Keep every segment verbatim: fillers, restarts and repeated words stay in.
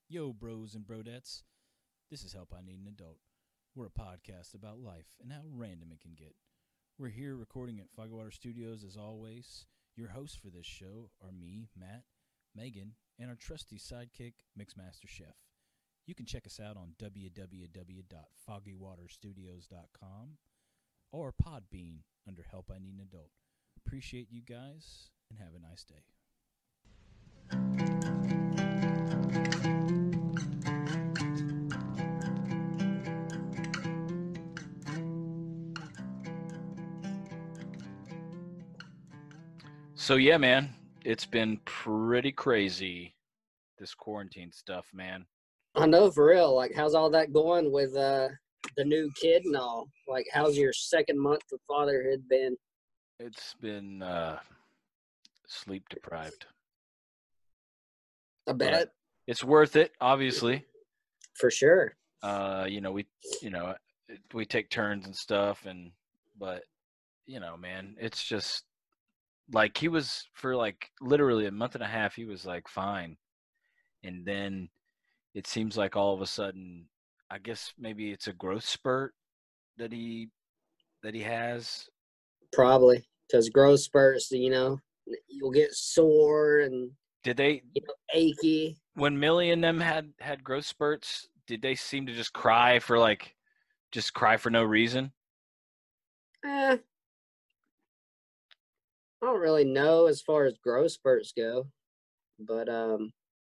Yo, bros and brodettes. This is Help I Need an Adult. We're a podcast about life and how random it can get. We're here recording at Foggy Water Studios as always. Your hosts for this show are me, Matt, Megan, and our trusty sidekick, Mixmaster Chef. You can check us out on w w w dot foggy water studios dot com or Podbean under Help I Need an Adult. Appreciate you guys and have a nice day. So yeah, man, it's been pretty crazy, this quarantine stuff, man. I know, for real. Like, how's all that going with uh the new kid and all? Like, how's your second month of fatherhood been? It's been uh, sleep deprived. I bet. But it's worth it, obviously. For sure. Uh, you know, we, you know, we take turns and stuff, and but you know, man, it's just like he was for like literally a month and a half. He was like fine, and then it seems like all of a sudden, I guess maybe it's a growth spurt that he that he has. Probably. Because growth spurts, you know, you'll get sore and, Did they, you know, achy. when Millie and them had had growth spurts, did they seem to just cry for like, just cry for no reason? Eh, I don't really know as far as growth spurts go. But um,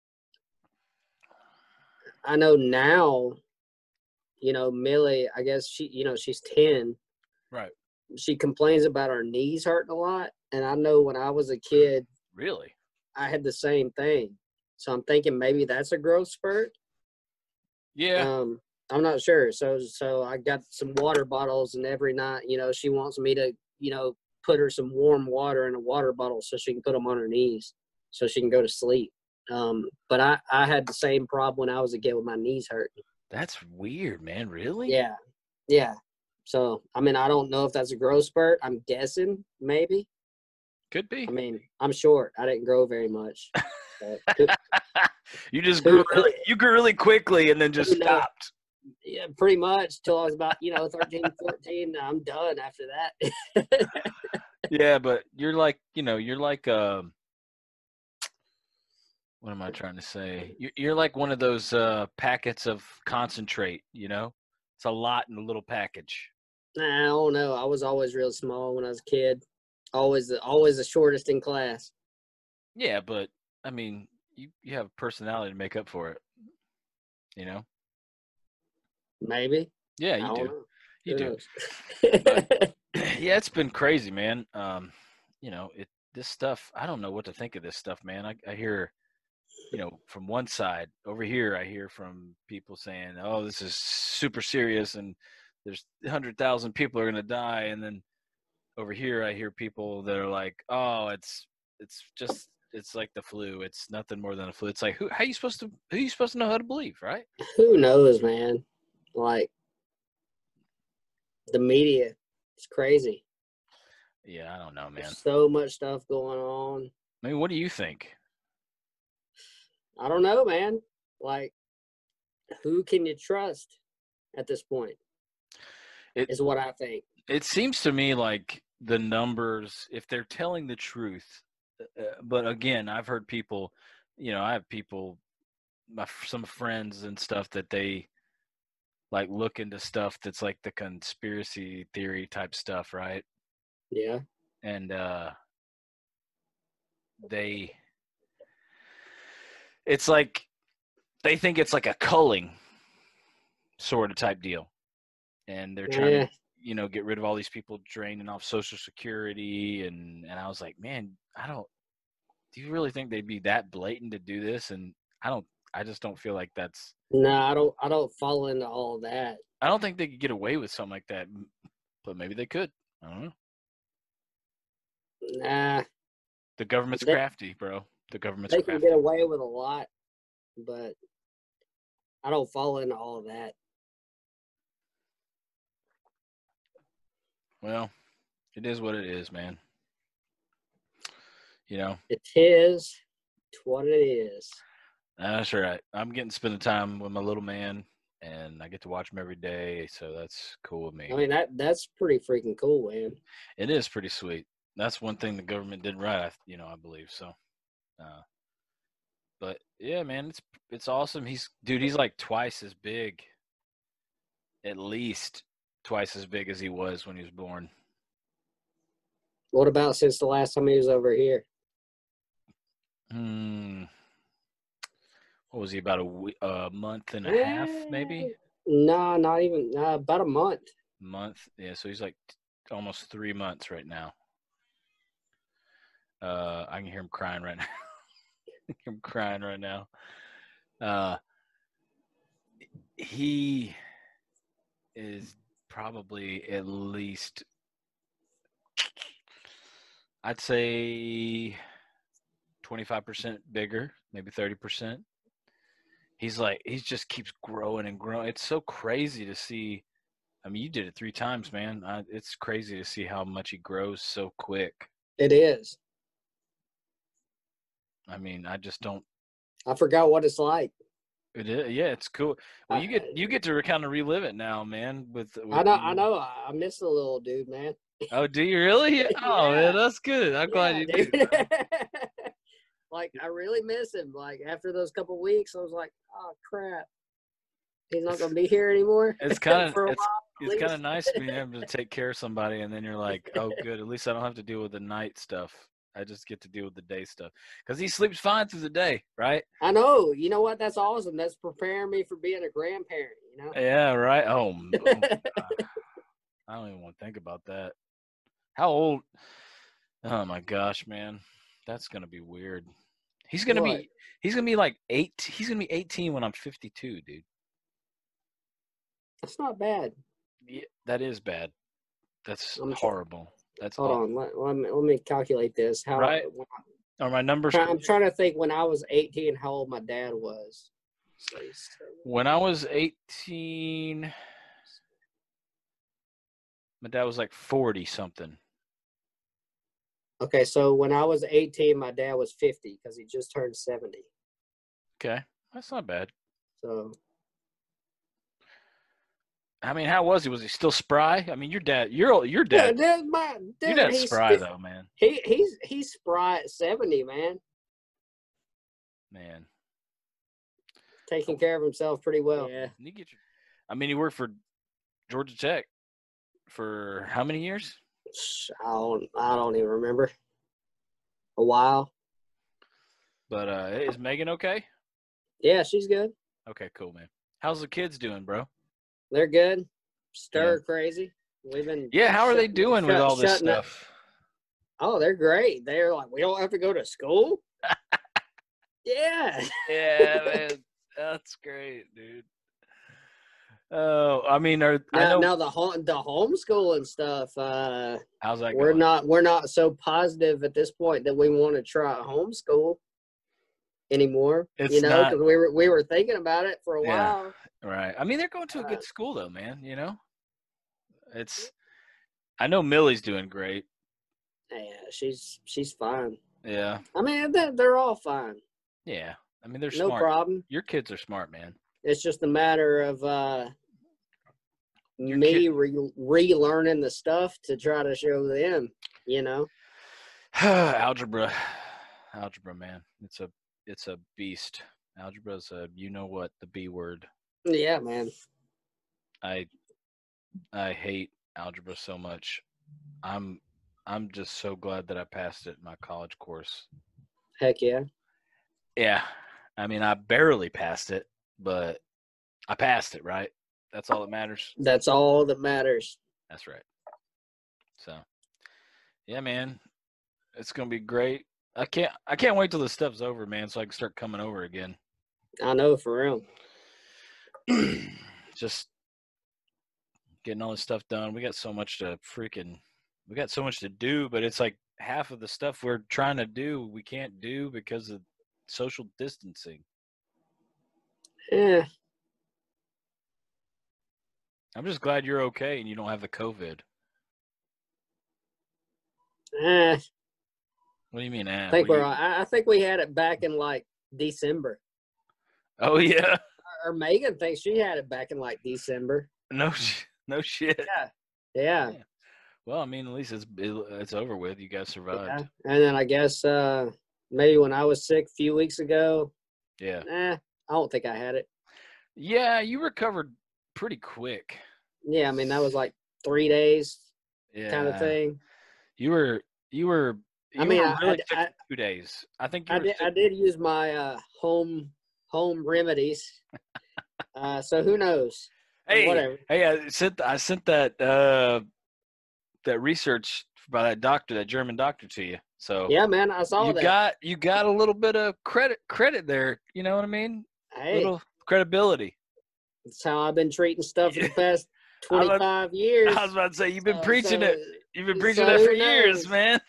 I know now, you know, Millie, I guess she, you know, she's ten. Right. She complains about her knees hurting a lot. And I know when I was a kid, Really? I had the same thing. So I'm thinking maybe that's a growth spurt. Yeah. Um, I'm not sure. So so I got some water bottles, and every night, you know, she wants me to, you know, put her some warm water in a water bottle so she can put them on her knees so she can go to sleep. Um, but I, I had the same problem when I was a kid with my knees hurting. That's weird, man. Really? Yeah. Yeah. So, I mean, I don't know if that's a growth spurt. I'm guessing maybe. Could be. I mean, I'm short. I didn't grow very much. But You just grew really, you grew really quickly and then just Who knows? stopped. yeah, pretty much till I was about, you know, thirteen, fourteen. I'm done after that. Yeah, but you're like, you know, you're like, um, what am I trying to say? You're, you're like one of those uh, packets of concentrate, you know? It's a lot in a little package. Nah, I don't know. I was always real small when I was a kid. Always the always the shortest in class. Yeah, but I mean, you, you have personality to make up for it, you know? Maybe. Yeah, I you don't do. know. You Who do. knows? But yeah, it's been crazy, man. Um, you know, it this stuff, I don't know what to think of this stuff, man. I, I hear, you know, from one side over here, I hear from people saying, "Oh, this is super serious, and there's a hundred thousand people are gonna die," and then over here, I hear people that are like, "Oh, it's it's just it's like the flu. It's nothing more than a flu." It's like, who how you supposed to who you supposed to know how to believe, right? Who knows, man? Like, the media, it's crazy. Yeah, I don't know, man. There's so much stuff going on. I mean, what do you think? I don't know, man. Like, who can you trust at this point? It Is what I think. it seems to me like the numbers, if they're telling the truth, uh, but again, I've heard people, you know, I have people, my some friends and stuff that they like look into stuff that's like the conspiracy theory type stuff, right? Yeah. And uh they it's like they think it's like a culling sort of type deal. And they're trying Yeah. to, you know, get rid of all these people draining off Social Security, and and I was like, man, I don't. Do you really think they'd be that blatant to do this? And I don't. I just don't feel like that's. No, I don't. I don't fall into all that. I don't think they could get away with something like that, but maybe they could. I don't know. Nah, The government's they crafty, bro. The government's they can crafty. get away with a lot, but I don't fall into all of that. Well, it is what it is, man. You know. It is. It's what it is. That's right. I'm getting to spend the time with my little man, and I get to watch him every day, so that's cool with me. I mean, that that's pretty freaking cool, man. It is pretty sweet. That's one thing the government did right, I, you know, I believe so. Uh, but yeah, man, it's it's awesome. He's dude, he's like twice as big, at least twice as big as he was when he was born. What about since the last time he was over here? Hmm. What was he, about a, week, a month and a Eh, half, maybe? No, not even uh, about a month. Month, yeah. So he's like t- almost three months right now. Uh, I can hear him crying right now. I can hear him crying right now. Uh, he is probably at least, I'd say, twenty-five percent bigger, maybe thirty percent. He's like, he just keeps growing and growing. It's so crazy to see. I mean, you did it three times, man. I, it's crazy to see how much he grows so quick. It is. I mean, I just don't. I forgot what it's like. It is, yeah, it's cool. Well, you get I, you get to kind of relive it now, man. With, with I know, you. I know. I miss the little dude, man. Oh, do you really? Oh, Yeah. man, that's good. I'm glad Yeah, you dude. do. Like, I really miss him. Like, after those couple weeks, I was like, oh crap, he's not gonna be here anymore. It's kind of for a it's while. it's kind of nice being able to take care of somebody, and then you're like, oh, good. At least I don't have to deal with the night stuff. I just get to deal with the day stuff because he sleeps fine through the day, right? I know. You know what? That's awesome. That's preparing me for being a grandparent. You know. Yeah, right. Oh, oh my God. I don't even want to think about that. How old? Oh my gosh, man, that's gonna be weird. He's gonna What? be he's gonna be like eight. He's gonna be eighteen when I'm fifty-two, dude. That's not bad. Yeah, that is bad. That's I'm horrible. That's Hold awful. on. Let, let, me, let me calculate this. How? Right? when Are my numbers? I, I'm trying to think when I was eighteen, how old my dad was. When I was eighteen, my dad was like forty something. Okay, so when I was eighteen, my dad was fifty because he just turned seventy. Okay, that's not bad. So, I mean, how was he? Was he still spry? I mean, your dad, your your dad, yeah, my, dude, your dad's he's spry fif- though, man. He he's he's spry at seventy, man. Man, Taking care of himself pretty well. Yeah. you get your. I mean, he worked for Georgia Tech for how many years? I don't I don't even remember. A while. But uh, is Megan okay? Yeah, she's good. Okay, cool, man. How's the kids doing, bro? They're good. Stir Yeah. crazy. We've been. Yeah, how are they shut- doing with shut- all this shutting up. stuff? Oh, they're great. They're like, we don't have to go to school. Yeah. Yeah, man, that's great, dude. Oh, I mean, are I Now, know now the home the homeschooling stuff. Uh, how's that we're going? not we're not so positive at this point that we want to try homeschool anymore. It's you know, not- because we were we were thinking about it for a Yeah. while. Right. I mean, they're going to a Uh, good school though, man. You know, it's. I know Millie's doing great. Yeah, she's she's fine. Yeah. I mean, they're, they're all fine. Yeah. I mean, they're No smart. problem. Your kids are smart, man. It's just a matter of uh, Your me kid- re- relearning the stuff to try to show them. You know. Algebra, algebra, man. It's a it's a beast. Algebra's a you know what, the B word. Yeah, man. I I hate algebra so much. I'm I'm just so glad that I passed it in my college course. Heck yeah. Yeah. I mean, I barely passed it, but I passed it, right? That's all that matters. That's all that matters. That's right. So, yeah, man. It's going to be great. I can't I can't wait till this stuff's over, man, so I can start coming over again. I know, for real. Just getting all this stuff done. We got so much to freaking we got so much to do, but it's like half of the stuff we're trying to do we can't do because of social distancing. Yeah. I'm just glad you're okay and you don't have the COVID. Eh, What do you mean? Eh? I think What we're. you- I I think we had it back in like December. Oh yeah. Or Megan thinks she had it back in like December. No, sh- no shit. Yeah. Yeah. Yeah. Well, I mean, at least it's it, it's over with. You guys survived. Yeah. And then I guess uh, maybe when I was sick a few weeks ago, Yeah. eh, I don't think I had it. Yeah, you recovered pretty quick. Yeah, I mean that was like three days Yeah. kind of thing. You were you were you I mean, were I- really I- sick for two days. I think you I were did. sick. I did use my uh, home home remedies. Uh, so who knows? Hey, Whatever. hey, I sent I sent that uh that research by that doctor, that German doctor, to you. So Yeah, man, I saw you that. got you got a little bit of credit credit there. You know what I mean? Hey, Little credibility. that's how I've been treating stuff for the past I was- twenty-five years. I was about to say you've been So- preaching so- it. You've been preaching so that for who years, knows? man.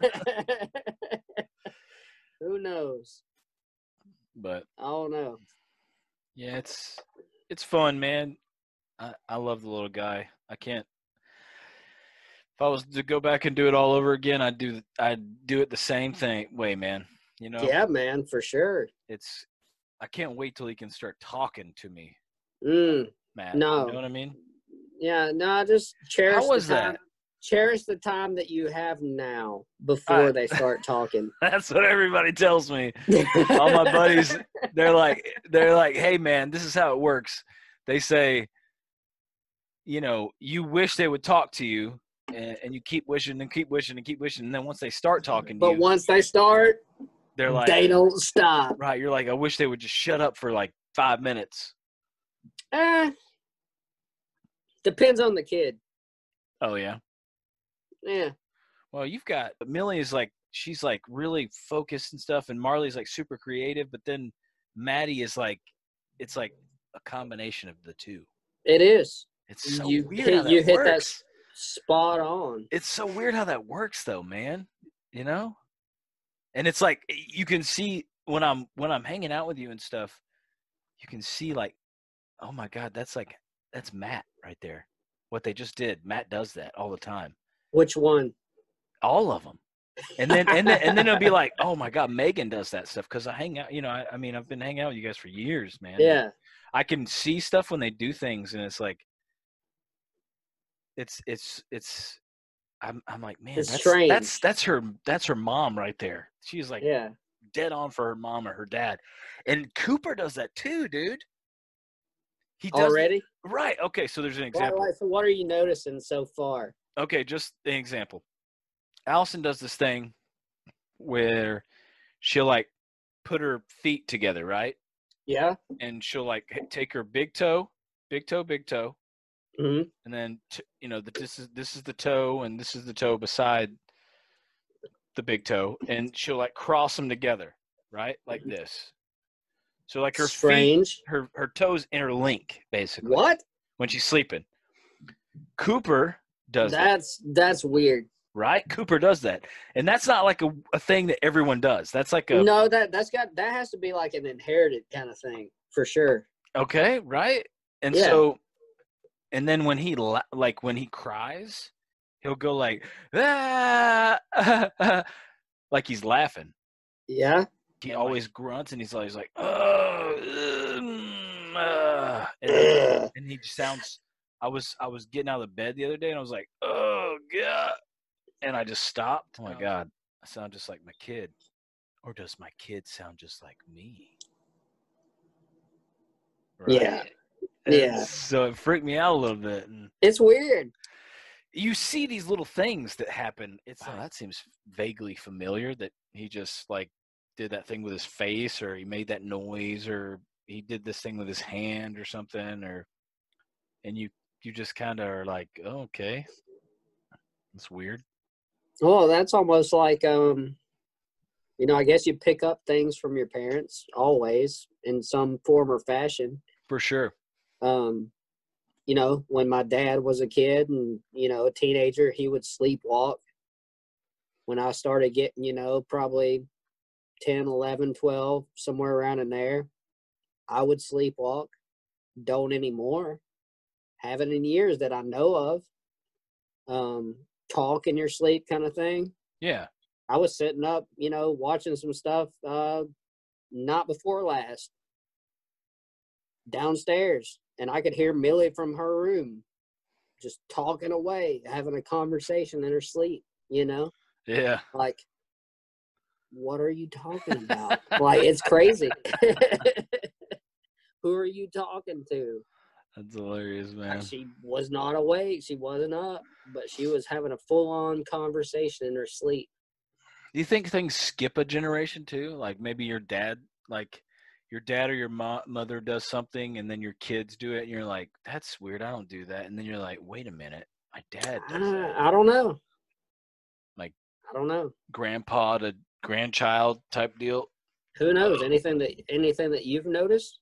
Who knows? But I don't know. yeah, it's it's fun, man. I, I love the little guy. I can't. If I was to go back and do it all over again, I'd do I'd do it the same thing way, man. You know, Yeah, man, for sure. it's I can't wait till he can start talking to me, Mm, Matt. No. You know what I mean? yeah, no, just cherish. How was the time, that? Cherish the time that you have now before I- they start talking. That's what everybody tells me. All my buddies, they're like, they're like, hey, man, this is how it works. They say, you know, you wish they would talk to you, and, and you keep wishing and keep wishing and keep wishing, and then once they start talking to But you, once they start, they're like, they don't stop. right? You're like, I wish they would just shut up for like five minutes. Eh, depends on the kid. Oh yeah. Yeah. Well, you've got Millie is like she's like really focused and stuff, and Marley's like super creative, but then Maddie is like, it's like a combination of the two. It is. It's so You weird hit- how that you hit that works. Spot on. It's so weird how that works, though, man. You know, and it's like you can see when I'm when I'm hanging out with you and stuff, you can see like, oh my God, that's like that's Matt right there. What they just did, Matt does that all the time. Which one? All of them. And then and then and then it'll be like, oh my God, Megan does that stuff because I hang out. You know, I, I mean, I've been hanging out with you guys for years, man. Yeah. I can see stuff when they do things, and it's like, it's it's it's. I'm I'm like, man, It's that's, strange. that's that's her that's her mom right there. She's like Yeah. dead on for her mom or her dad, and Cooper does that too, dude. He does it- Already? right. Okay, so there's an Right, example. right. So what are you noticing so far? Okay, just an example. Allison does this thing where she'll like put her feet together, right? Yeah. And she'll like h- take her big toe, big toe, big toe, hmm and then t- you know that this is this is the toe and this is the toe beside the big toe, and she'll like cross them together, right? Like this. So like her feet, Strange. her her toes interlink basically What? when she's sleeping. Cooper does that. That's that's weird. Right? Cooper does that. And that's not like a, a thing that everyone does. That's like a No, that that's got that has to be like an inherited kind of thing for sure. okay, right? And Yeah. so and then when he la- like when he cries, he'll go like ah, like he's laughing. Yeah. He Oh, always grunts and he's always like oh mm, uh," and, Ugh. and he just sounds I was I was getting out of the bed the other day and I was like, "Oh god." And I just stopped. Oh my god. I sound just like my kid. Or does my kid sound just like me? Yeah. And Yeah. So it freaked me out a little bit. And It's weird. you see these little things that happen. It's Wow. oh, that seems vaguely familiar that he just like did that thing with his face or he made that noise or he did this thing with his hand or something or and you you just kind of are like, oh, okay. That's weird. Oh, that's almost like um you know, I guess you pick up things from your parents always in some form or fashion. For sure. Um, you know, when my dad was a kid and, you know, a teenager, he would sleepwalk. When I started getting, you know, probably ten, eleven, twelve, somewhere around in there, I would sleepwalk. Don't anymore. Haven't in years that I know of. Um, talk in your sleep kind of thing. Yeah. I was sitting up, you know, watching some stuff uh, not before last. downstairs, and I could hear Millie from her room just talking away, having a conversation in her sleep, you know? Yeah. Like, what are you talking about? Like, it's crazy. Who are you talking to? That's hilarious, man. She was not awake. She wasn't up, but she was having a full-on conversation in her sleep. Do you think things skip a generation too? Like maybe your dad, like your dad or your mo- mother does something, and then your kids do it, and you're like, "That's weird. I don't do that." And then you're like, "Wait a minute, my dad does that." I, I don't know. Like I don't know. grandpa to grandchild type deal. Who knows? Anything that anything that you've noticed?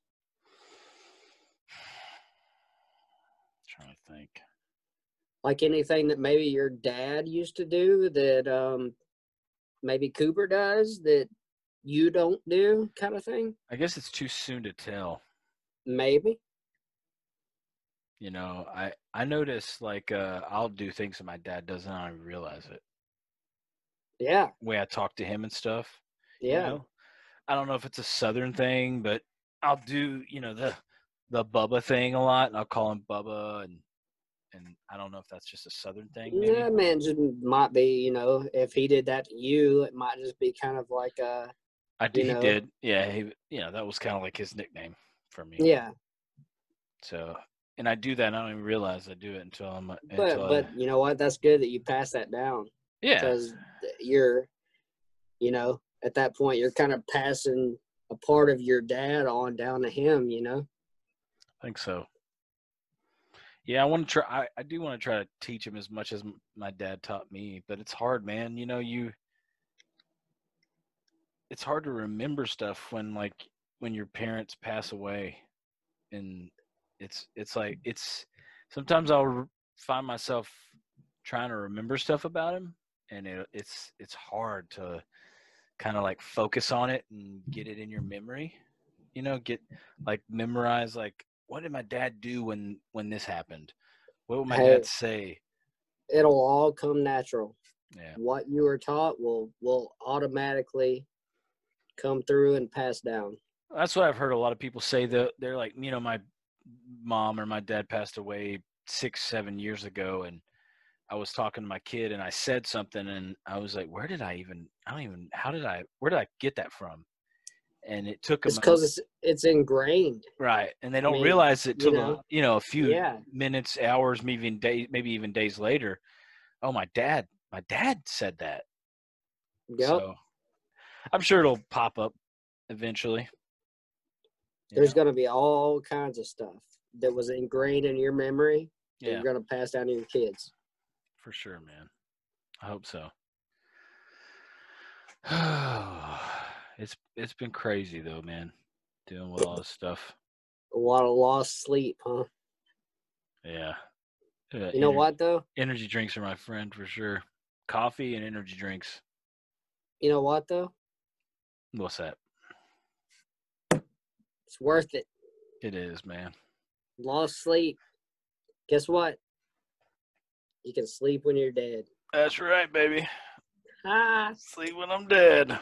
Trying to think. Like anything that maybe your dad used to do that um, maybe Cooper does that you don't do, kind of thing? I guess it's too soon to tell. Maybe. You know, I I notice like uh, I'll do things that my dad does, and I don't even realize it. Yeah. The way I talk to him and stuff. Yeah. You know? I don't know if it's a Southern thing, but I'll do, you know, the the Bubba thing a lot, and I'll call him Bubba, and and I don't know if that's just a Southern thing. Maybe. Yeah, man, just might be, you know, if he did that to you, it might just be kind of like uh I did. you He know, did. Yeah. He. You know, that was kind of like his nickname for me. Yeah. So, and I do that. And I don't even realize I do it until I'm. But until but I, you know what? That's good that you pass that down. yeah. Because you're, you know, at that point you're kind of passing a part of your dad on down to him, you know. I think so. Yeah, I want to try. I, I do want to try to teach him as much as m- my dad taught me, but it's hard, man. You know, you. It's hard to remember stuff when, like, when your parents pass away, and it's it's like it's. Sometimes I'll r- find myself trying to remember stuff about him, and it, it's it's hard to kind of like focus on it and get it in your memory. You know, get like memorize like what did my dad do when when this happened? What would my Hey, dad say? it'll all come natural. Yeah. What you were taught will will automatically come through and pass down. That's what I've heard a lot of people say that they're like, you know, my mom or my dad passed away six, seven years ago, and I was talking to my kid and I said something and I was like, where did I even, I don't even, how did I, where did I get that from? And it took It's them, because it's it's ingrained. right. And they don't I mean, realize it you till, know, a, you know, a few yeah. minutes, hours, maybe even days, maybe even days later. Oh, my dad, my dad said that. Yep. So I'm sure it'll pop up eventually. You There's know? going to be all kinds of stuff that was ingrained in your memory that Yeah, you're going to pass down to your kids. for sure, man. I hope so. it's it's been crazy though, man. Dealing with all this stuff. A lot of lost sleep, huh? Yeah. Uh, You know ener- what, though? Energy drinks are my friend for sure. Coffee and energy drinks. You know what, though? What's that? It's worth it. It is, man. Lost sleep. Guess what? You can sleep when you're dead. That's right, baby. Ah. Sleep when I'm dead.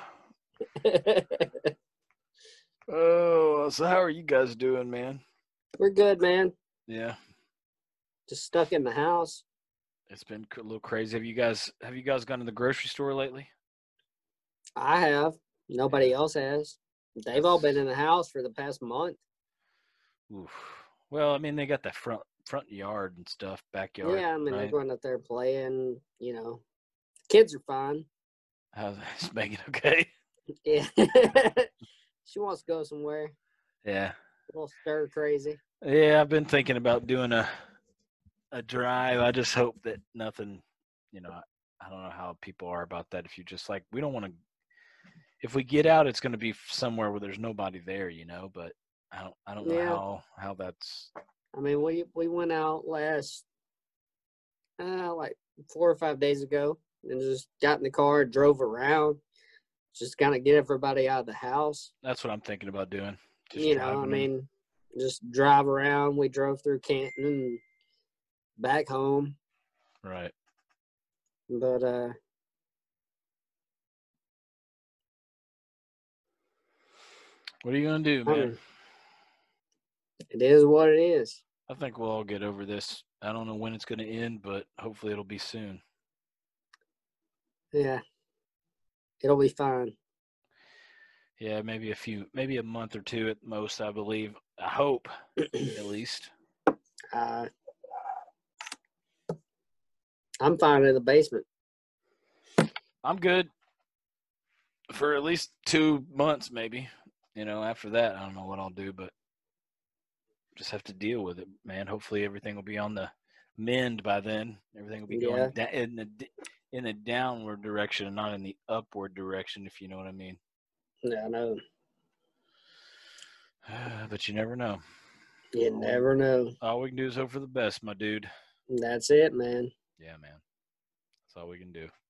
Oh, so how are you guys doing, man? We're good, man. Yeah. Just stuck in the house. It's been a little crazy. Have you guys have you guys gone to the grocery store lately? I have. Nobody else has. They've all been in the house for the past month. Oof. Well, I mean, they got that front front yard and stuff, backyard. Yeah, I mean, right? they're going up there playing, you know. Kids are fine. How's is Megan okay? Yeah. She wants to go somewhere. Yeah. A little stir crazy. Yeah, I've been thinking about doing a a drive. I just hope that nothing, you know, I, I don't know how people are about that. If you just like, we don't want to, if we get out, it's going to be somewhere where there's nobody there, you know, but I don't, I don't know Yeah. how, how that's. I mean, we we went out last, uh, like four or five days ago and just got in the car, drove around, just kind of get everybody out of the house. That's what I'm thinking about doing. Just you know, I driving them. mean, just drive around. We drove through Canton and back home. Right. But, uh, what are you going to do, I man? mean, It is what it is. I think we'll all get over this. I don't know when it's going to end, but hopefully it'll be soon. Yeah. It'll be fine. Yeah, maybe a few, maybe a month or two at most, I believe. I hope, at least. Uh, I'm fine in the basement. I'm good for at least two months, maybe. You know, after that, I don't know what I'll do, but just have to deal with it, man. Hopefully everything will be on the mend by then. Everything will be going Yeah. da- in the in the downward direction and not in the upward direction, if you know what I mean. Yeah, I know. But you never know. You all never we, know. All we can do is hope for the best, my dude. That's it, man. Yeah, man. That's all we can do.